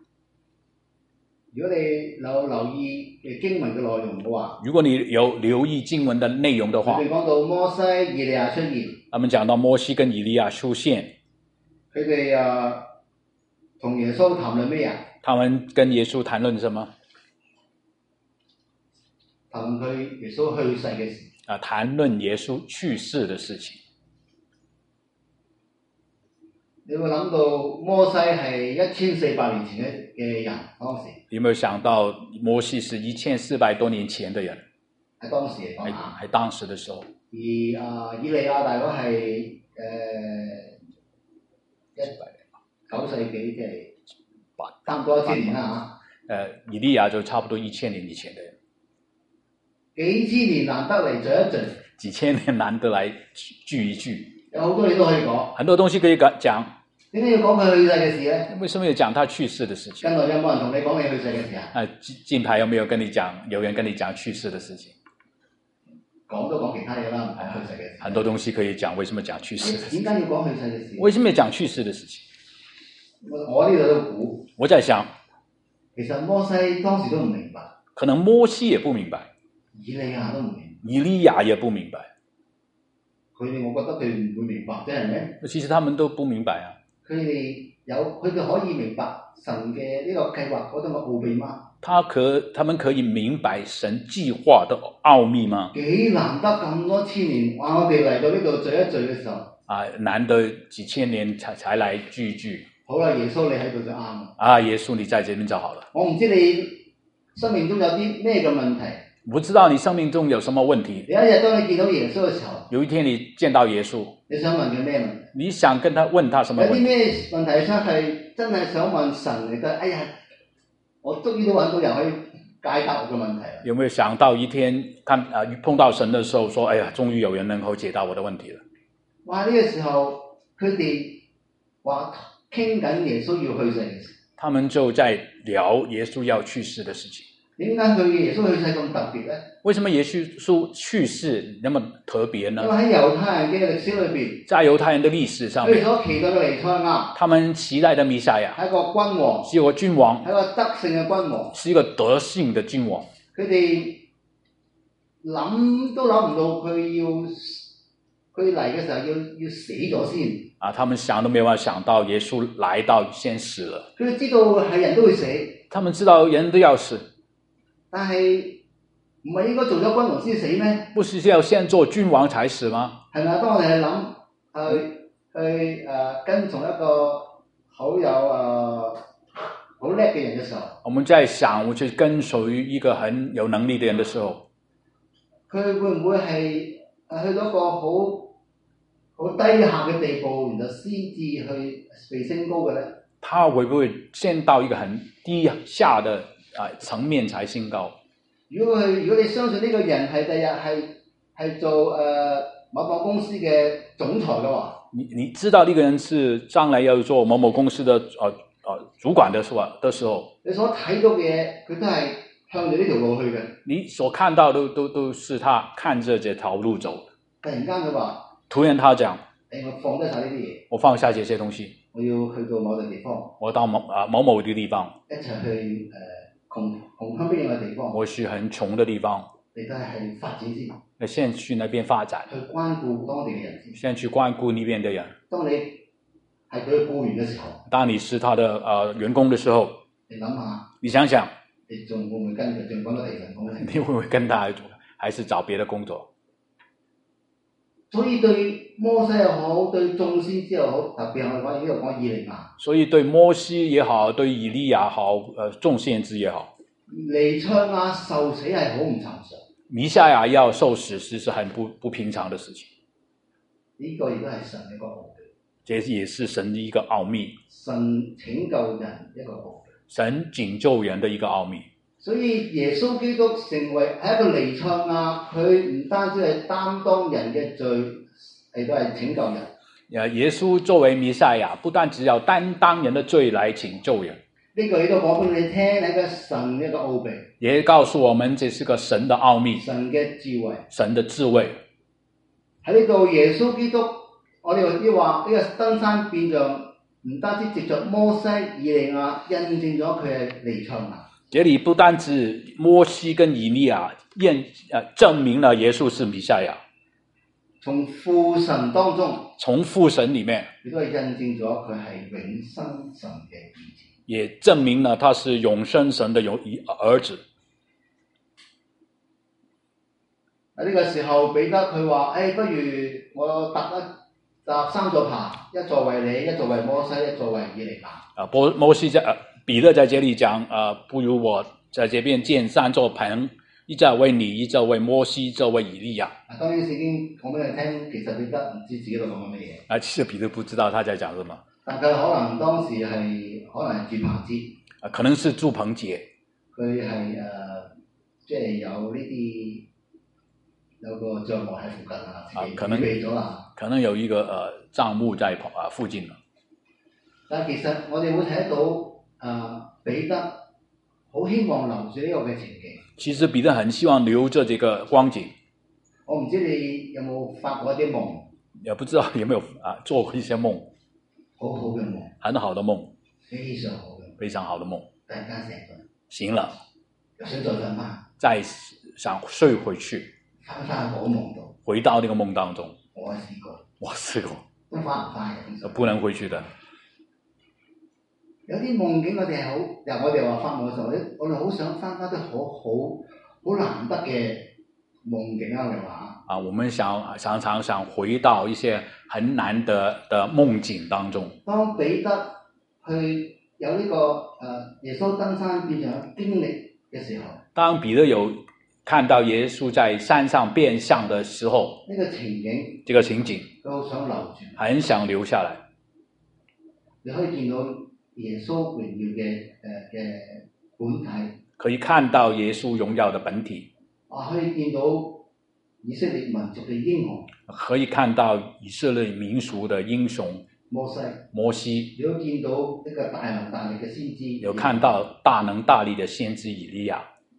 如果你有留意經文嘅內容嘅話， 如果你有留意經文的內容的話， 佢哋講到摩西、以利亞出現， 他們講到摩西跟以利亞出現， 佢哋同耶穌談論咩啊？ 他們跟耶穌談論什麼？ 談佢耶穌去世嘅事。 談論耶穌去世的事情。 你會諗到摩西係1400年前嘅人，當時。 你有沒有想到摩西是1400多年前的人？ 喺當時嚟講喺當時的時候。 而以利亞大概係9世紀，即係差唔多1000年啦嚇。 以利亞就差不多1000年以前的人。 幾千年難得嚟聚一聚， 幾千年難得來聚一聚， 有好多嘢都可以講， 很多東西可以講。 點解要講佢去世嘅事咧？ 為什麼要講他去世的事情？ 近來有冇人同你講你去世嘅事啊？ 近排有沒有跟你講？有人跟你講去世的事情？ 講都講其他嘢啦，唔講去世嘅事。 很多東西可以講，為什麼講去世的事情？ 點解要講去世嘅事？ 為什麼要講去世的事情？ 我呢度都估。 我在想， 其實摩西當時都唔明白， 可能摩西也不明白， 以利亞都唔明白， 以利亞也不明白。 佢哋我覺得佢唔會明白啫，係咪？ 其實他們都不明白啊。 佢哋可以明白神嘅呢個計劃嗰種嘅奧秘嗎？ 他們可以明白神計劃的奧秘嗎？ 幾難得咁多千年，哇！我哋嚟到呢度聚一聚嘅時候， 難得幾千年才來聚一聚。 好啦，耶穌你喺度就啱。 耶穌你在這邊就好了。 我唔知你生命中有啲咩嘅問題。 我不知道你生命中有什麼問題。 有一日當你見到耶穌嘅時候， 有一天你見到耶穌， 你想問佢咩問題？ 你想問他什麼問題？ 有啲咩問題真係想問神嚟嘅？哎呀，我終於都揾到人可以解答我嘅問題。有沒有想到一天碰到神的時候說，哎呀，終於有人能夠解答我的問題了？ 哇！呢個時候佢哋話傾緊耶穌要去世嘅事， 他們就在聊耶穌要去世的事情。 點解佢耶穌去世咁特別呢？ 為什麼耶穌去世那麼特別呢？ 因為喺猶太人嘅歷史裏邊， 在猶太人的歷史上面， 佢哋所期待嘅彌賽亞， 他們期待的彌賽亞係一個君王， 是一個君王， 係一個德性嘅君王， 是一個德性的君王。 佢哋諗都諗唔到佢嚟嘅時候要死咗先。 他們想都沒有辦法想到耶穌來到先死了。 佢哋知道係人都會死， 他們知道人都要死， 但係唔係應該做咗君王先死咩？ 不是要先做君王才死嗎？ 係咪？當我哋去跟從一個好叻嘅人嘅時候， 我們在想我去跟隨一個很有能力的人的時候， 佢會唔會係去到一個好低下嘅地步，然後先至去被升高嘅咧？ 他會不會先到一個很低下的層面才升高？ 如果你相信呢個人係第日係做某個公司嘅總裁嘅話， 你知道呢個人是將來要做某某公司的主管的時候， 你所睇到嘅嘢，佢都係向住呢條路去嘅。 你所看到都是他看着這條路走的。 突然間佢話， 突然他講， 我放低晒呢啲嘢， 我放下這些東西， 我要去到某個地方， 我到某的地方， 一齊去窮鄉僻壤嘅地方， 我去很窮的地方， 你都係去發展先， 先去那邊發展， 去關顧當地嘅人先去關顧那邊的人。 當你係佢嘅僱員嘅時候， 當你是他的員工的時候， 你諗下， 你想想， 你仲會唔會跟佢仲揾到第二份工咧？ 你會唔會跟他，還是找別的工作？ 所以對摩西又好，對眾先知又好，特別係我呢度講以利亞。所以對摩西也好，對以利亞好，眾先知也好，彌賽亞受死係好唔尋常。 彌賽亞要受死是很不平常的事情。 呢個亦都係神一個奧秘。 這也是神一個奧秘。 神拯救人一個奧秘。神拯救人的一個奧秘。 所以耶穌基督成為係一個彌賽亞，佢唔單止係擔當人嘅罪，亦都係拯救人。 耶穌作為彌賽亞，不單只要擔當人的罪來拯救人。 呢個亦都講俾你聽，係個神一個奧秘。也告訴我們這是個神的奧秘。 神嘅智慧。 神的智慧。 喺呢度耶穌基督，我哋要話呢個登山變像，唔單止藉着摩西、以利亞印證咗佢係彌賽亞。 這裏不單止摩西跟以利亞證明了耶穌是彌賽亞， 從父神當中， 從父神裏面， 亦都係印證咗佢係永生神嘅兒子， 也證明了他是永生神的兒子。 喺呢個時候，彼得佢話：不如我搭三座棚，一座為你，一座為摩西，一座為以利亞。彼得在這裏講，不如我在這邊建三座棚，一座為你，一座為摩西，一座為以利亞。當然聖經講俾你聽，其實彼得唔知自己喺度講緊乜嘢。 其實彼得不知道他在講什麼。 但佢可能當時係住棚節。 可能是住棚節。 佢係即係有呢啲有個帳幕喺附近啊，自己預備咗啦。 可能有一個帳幕在附近啦。 但其實我哋會睇得到彼得好希望留住呢個嘅情景。 其實彼得很希望留着這個光景。 我唔知你有冇發過一啲夢？ 也不知道有沒有做過一些夢。 好好嘅夢。 很好的夢。 非常好嘅。 非常好的夢。 突然間醒了。 又想再瞓翻。 再想睡回去。 翻嗰個夢度。 回到那個夢當中。 我試過。 我試過。 都翻唔翻嘅。 不能回去的。 有啲夢境我哋係好，由我哋話發夢嘅時候，我哋好想翻啲好難得嘅夢境啊，我哋話。 我們常常想回到一些很難得的夢境當中。 當彼得去有呢個耶穌登山變像經歷嘅時候， 當彼得有看到耶穌在山上變像的時候， 呢個情景，佢好想留住， 很想留下來。 你可以見到耶穌榮耀嘅本體， 可以看到耶穌榮耀的本體。 可以見到以色列民族嘅英雄， 可以看到以色列民族的英雄摩西， 你都見到一個大能大力嘅先知， 有看到大能大力的先知以利亞。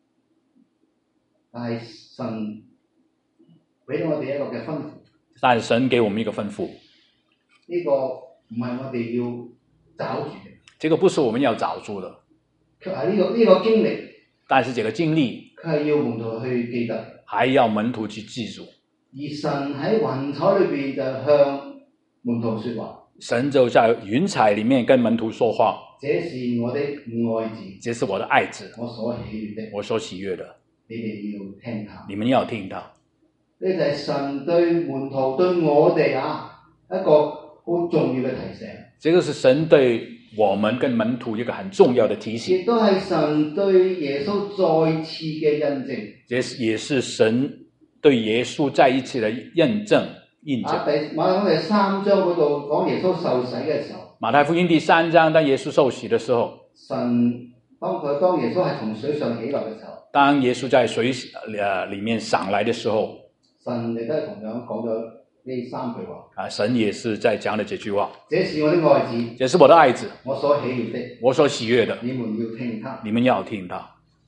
但係神俾我哋一個嘅吩咐， 但是神給我們一個吩咐， 呢個唔係我哋要找住嘅， 這個不是我們要找住的， 卻係呢個經歷， 但是這個經歷， 佢係要門徒去記得， 還要門徒去記住。 而神喺雲彩裏邊就向門徒說話， 神就在雲彩裡面跟門徒說話。 這是我的愛子， 這是我的愛子， 我所喜悅的， 我所喜悅的。 你哋要聽他， 你們要聽他。 呢就係神對門徒對我哋一個好重要嘅提醒。 這個是神對我們跟門徒一個很重要的提醒， 亦都係神對耶穌再次嘅印證。 這也是神對耶穌再一次的印證。 馬太福音第3章嗰度講耶穌受洗嘅時候， 馬太福音第3章當耶穌受洗的時候， 神當耶穌係從水上起來嘅時候， 當耶穌在水裡面上來的時候， 神亦都係同樣講咗呢3句話。 神也是在講了這句話。 這是我的愛子， 這是我的愛子， 我所喜悅的， 我所喜悅的。 你們要聽他， 你們要聽他。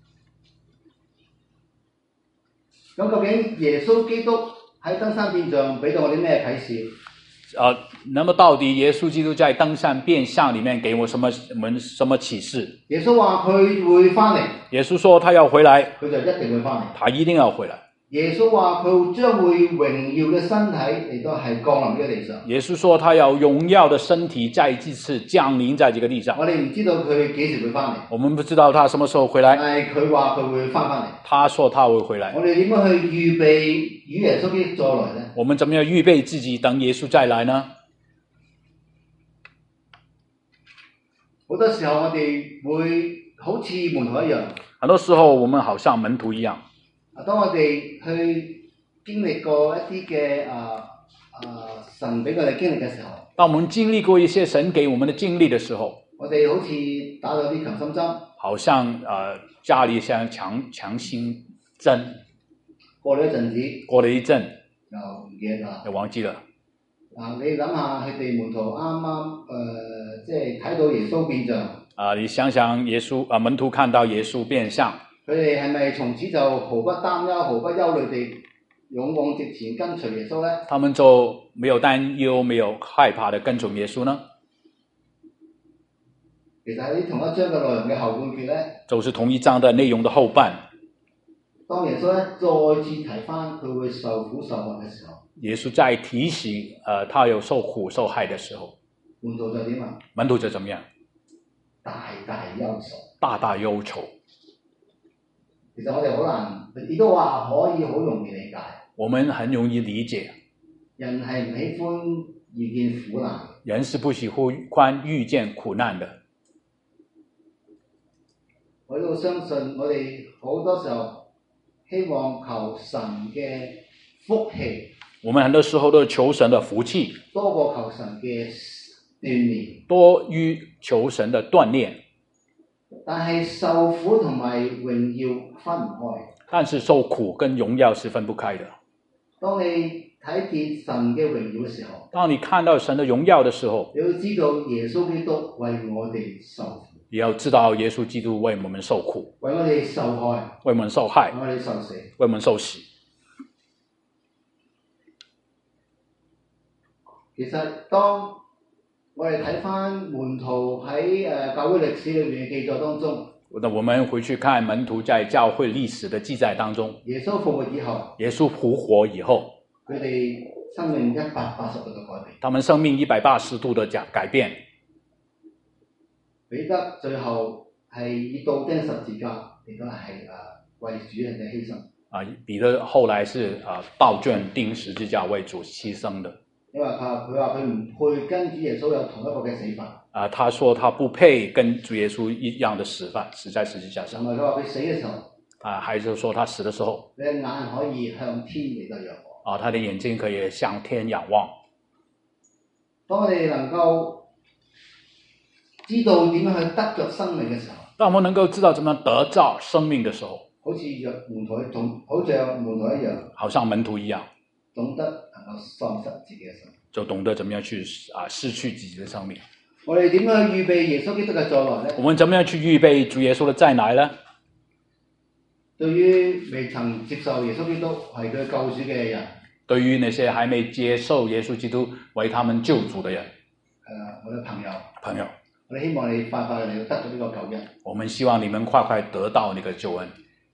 咁究竟耶穌基督喺登山變像俾到我啲咩啟示？ 那麼到底耶穌基督在登山變像裡面給我什麼啟示？ 耶穌話佢會翻嚟， 耶穌說他要回來， 佢就一定會翻嚟， 他一定要回來。 耶穌話佢將會榮耀嘅身體嚟到係降臨呢個地上。 耶穌說他要榮耀的身體再一次降臨在這個地上。 我哋唔知道佢幾時會翻嚟， 我們不知道他什麼時候回來， 但係佢話佢會翻嚟。 他說他會回來。 我哋點樣去預備與耶穌基督再來呢？ 我們怎麼樣預備自己等耶穌再來呢？ 好多時候我哋會好似門徒一樣， 很多時候我們好像門徒一樣。 當我哋去經歷過一啲嘅神俾我哋經歷嘅時候， 當我們經歷過一些神給我們的經歷的時候， 我哋好似打咗啲強心針， 好像家裏像強心針， 過咗一陣子， 過了一陣又唔記得啦， 又忘記了。 你諗下佢哋門徒啱啱即係睇到耶穌變像， 你想想耶穌門徒看到耶穌變像， 佢哋係咪從此就毫不擔憂、毫不憂慮地勇往直前跟隨耶穌呢？ 他們就沒有擔憂、沒有害怕地跟隨耶穌呢？ 其實喺同一章嘅內容嘅後半段呢， 就是同一章的內容的後半。 當耶穌再次提翻佢會受苦受害嘅時候， 耶穌再提醒他有受苦受害的時候， 門徒就點啊？ 門徒就怎麼樣？ 大大憂愁。 大大憂愁。 其實我哋好難，亦都話可以好容易理解。 我們很容易理解。 人係唔喜歡遇見苦難。 人是不喜歡遇見苦難的。 我都相信我哋好多時候希望求神嘅福氣。 我們很多時候都求神的福氣， 多過求神嘅鍛鍊， 多於求神的鍛鍊。 但係受苦同埋榮耀分唔開。 但是受苦跟榮耀是分不開的。 當你睇見神嘅榮耀嘅時候， 當你看到神的榮耀的時候， 你要知道耶穌基督為我哋受苦， 也要知道耶穌基督為我們受苦， 為我哋受害， 為我們受害， 為我哋受死。 為我們受死。 其實當我哋睇返門徒喺教會歷史裏面嘅記載當中， 那我們回去看門徒在教會歷史的記載當中， 耶穌復活以後， 耶穌復活以後， 佢哋生命180度嘅改變。 他們生命180度的改變。 彼得最後係以倒釘十字架嚟到係為主人嘅犧牲。 彼得後來是倒卷釘十字架為主犧牲的。 因為佢話佢唔配跟主耶穌有同一個嘅死法。 他說他不配跟主耶穌一樣的死法，死在十字架上。 同埋佢話佢死嘅時候， 還是說他死的時候， 你嘅眼可以向天嚟到仰望。 他的眼睛可以向天仰望。 當我哋能夠知道點樣去得着生命嘅時候， 當我們能夠知道怎麼得着生命的時候， 好似門徒一樣， 好像門徒一樣， 懂得能夠喪失自己嘅生命， 就懂得怎麼樣去失去自己的生命。 我哋點樣去預備耶穌基督嘅再來呢？ 我們怎麼樣去預備主耶穌的再來呢？ 對於未曾接受耶穌基督係佢救主嘅人， 對於那些還沒接受耶穌基督為他們救主的人， 我的朋友，我哋希望你快快嚟得到呢個救恩。 我們希望你們快快得到那個救恩。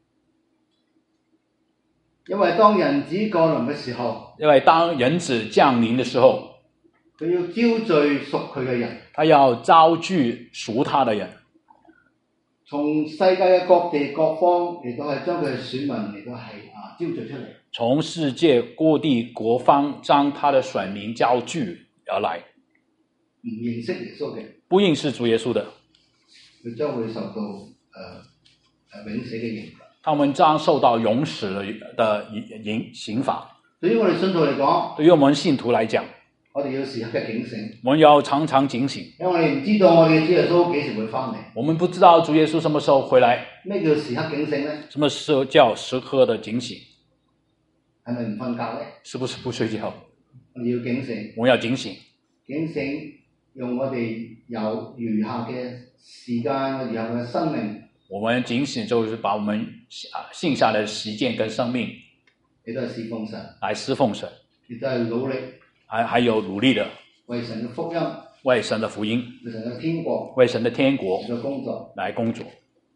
因為當人子降臨嘅時候， 因為當人子降臨的時候， 佢要招聚屬佢嘅人， 他要招聚屬他的人， 從世界嘅各地各方嚟到係將佢嘅選民嚟到係招聚出嚟。 從世界各地各方將他的選民招聚而來。 唔認識耶穌嘅， 不認識主耶穌的， 佢將會受到永死嘅刑罰。 他們將受到永死的刑罰。 對於我哋信徒嚟講， 對於我們信徒來講， 我哋要時刻嘅警醒。 我們要常常警醒， 因為我哋唔知道我哋嘅主耶穌幾時會翻嚟。 我們不知道主耶穌什麼時候回來。 咩叫時刻警醒呢？ 什麼時候叫時刻的警醒？ 係咪唔瞓覺呢？ 是不是不睡覺？ 我哋要警醒。 我們要警醒。 警醒用我哋有餘下嘅時間，餘下嘅生命。 我們警醒就是把我們剩下的時間跟生命， 亦都係侍奉神， 來侍奉神， 亦都係努力， 還有努力的為神嘅福音， 為神的福音， 為神嘅天國， 為神的天國嘅工作， 來工作。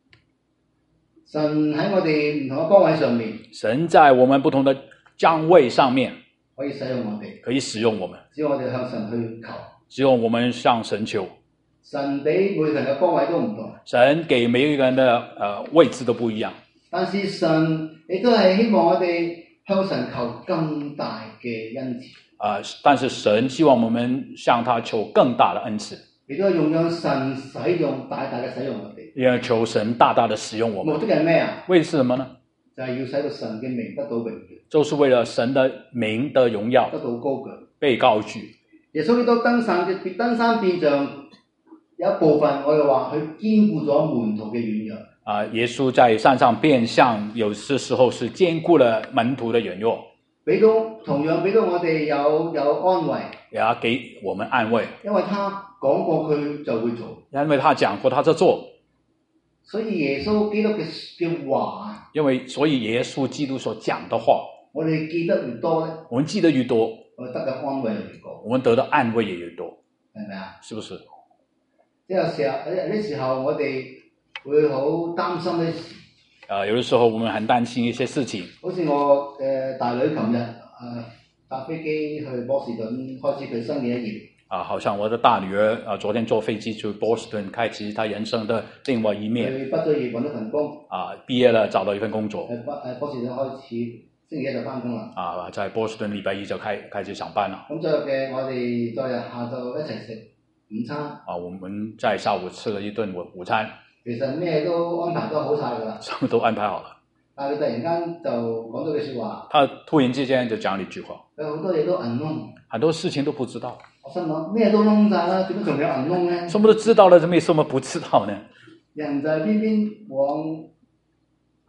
神喺我哋唔同嘅崗位上面， 神在我們不同的崗位上面可以使用我哋， 可以使用我們， 只要我哋向神去求， 只有我們向神求。 神俾每個人嘅崗位都唔同， 神給每一個人的位置都不一樣， 但是神亦都係希望我哋向神求更大嘅恩賜。 但是神希望我們向他求更大的恩賜， 亦都係讓神使用大大嘅使用我哋， 要求神大大的使用我們。 目的係咩啊？ 為什麼呢？ 就係要使到神嘅名得到榮耀， 就是為了神的名的榮耀得到高舉， 被高舉。 耶穌基督登山變像。有一部分我哋話佢兼顧咗門徒嘅軟弱。 耶穌在山上變相，有些時候是兼顧了門徒的軟弱， 同樣俾到我哋有安慰， 也給我們安慰。 因為他講過佢就會做， 因為他講過他就做， 所以耶穌基督嘅話， 所以耶穌基督所講的話， 我哋記得越多咧， 我們記得越多， 我哋得嘅安慰越多， 我們得到安慰也越多， 係咪啊？ 是不是？ 即係有啲時候我哋會好擔心啲事。 有的時候我們很擔心一些事情。 好似我大女琴日搭飛機去波士頓開始佢新嘅一頁。 好像我的大女兒昨天坐飛機去波士頓開始她人生的另外一面。 佢畢咗業揾到份工。 畢業了找到一份工作。 波士頓開始星期一就返工啦。 在波士頓禮拜一就開始上班啦。 咁昨日我哋昨日下晝一齊食午餐。 我們在下午吃了一頓午餐。 其實咩都安排得好晒㗎啦。 什麼都安排好了。 但係佢突然間就講咗句説話。 他突然之間就講了一句話。 有好多嘢都銀窿。很多事情都不知道。 我心諗咩都窿晒啦，點解仲有銀窿呢？ 什麼都知道了，怎麼有什麼不知道呢？ 人就係偏偏往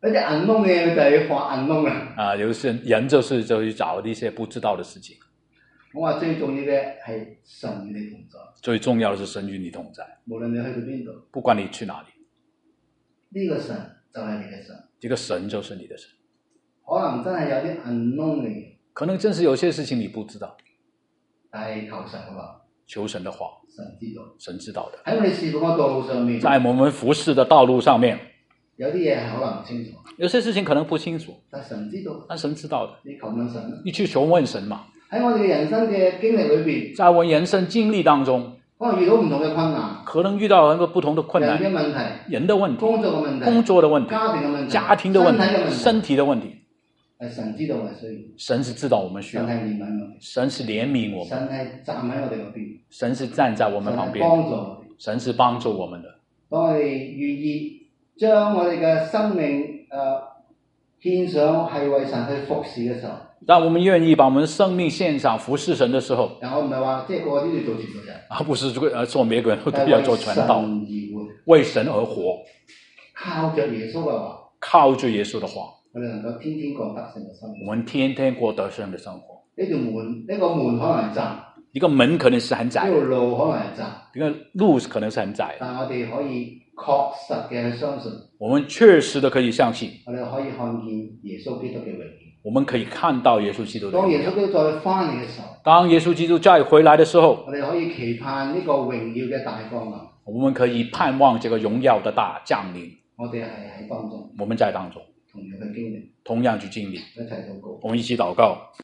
一啲銀窿嘅就係畫銀窿啦。 啊，有些人就去找一些不知道的事情。 我話最重要嘅係神與你同在。 最重要的是神與你同在。 無論你去到邊度， 不管你去哪裡， 呢個神就係你嘅神。 這個神就是你的神。 可能真係有啲銀窿嚟， 可能真是有些事情你不知道， 但係求神嘅話， 求神的話， 神知道。 神知道的。 喺我哋侍奉嘅道路上面， 在我們服侍的道路上面， 有啲嘢係可能唔清楚， 有些事情可能不清楚， 但神知道， 但神知道的。 你求問神啦。 你去求問神嘛。 喺我哋嘅人生嘅經歷裏邊， 在我人生經歷當中， 可能遇到唔同嘅困難， 可能遇到很多不同的困難， 人嘅問題、 人的問題、 工作嘅問題、 工作的問題、 家庭嘅問題、 家庭的問題、身體的問題。 神知道我哋需要， 神是知道我們需要， 神係憐憫我哋， 神是憐憫我們， 神係站喺我哋嗰邊， 神是站在我們旁邊， 幫助我哋， 神是幫助我們的。 當我哋願意將我哋嘅生命獻上係為神去服侍嘅時候， 當我們願意把我們生命獻上服侍神的時候， 但我唔係話即係個個都要做傳道人， 而不是做每個人都要做傳道，為神而活， 靠着耶穌嘅話， 靠着耶穌的話， 我哋能夠天天過得勝嘅生活。 我們天天過得勝的生活。 呢條門，呢個門可能係窄， 一個門可能是很窄， 呢條路可能係窄， 一個路可能是很窄， 但我哋可以確實嘅去相信， 我們確實的可以相信， 我哋可以看見耶穌基督嘅榮耀。 我們可以看到耶穌基督的榮耀。 當耶穌基督再翻嚟嘅時候， 當耶穌基督再回來的時候， 我哋可以期盼呢個榮耀嘅大降臨。 我們可以盼望這個榮耀的大降臨。 我哋係喺當中， 我們在當中， 同樣去經歷， 同樣去經歷。 一齊禱告。 我們一起禱告。